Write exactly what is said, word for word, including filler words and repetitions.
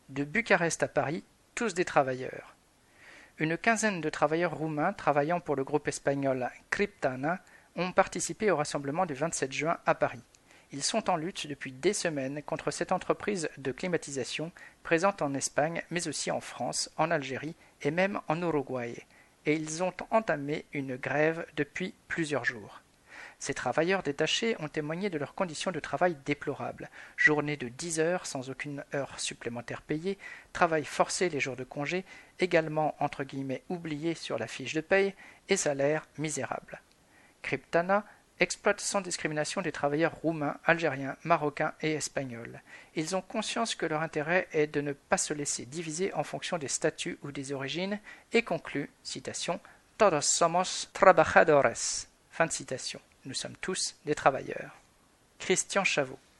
De Bucarest à Paris, tous des travailleurs. Une quinzaine de travailleurs roumains travaillant pour le groupe espagnol Criptana ont participé au rassemblement du vingt-sept juin à Paris. Ils sont en lutte depuis des semaines contre cette entreprise de climatisation présente en Espagne, mais aussi en France, en Algérie et même en Uruguay, et ils ont entamé une grève depuis plusieurs jours. Ces travailleurs détachés ont témoigné de leurs conditions de travail déplorables. Journée de dix heures sans aucune heure supplémentaire payée, travail forcé les jours de congé, également entre guillemets oublié sur la fiche de paye, et salaire misérable. Criptana exploite sans discrimination des travailleurs roumains, algériens, marocains et espagnols. Ils ont conscience que leur intérêt est de ne pas se laisser diviser en fonction des statuts ou des origines et conclut, citation, Todos somos trabajadores. Fin de citation. Nous sommes tous des travailleurs. Christian Chavot.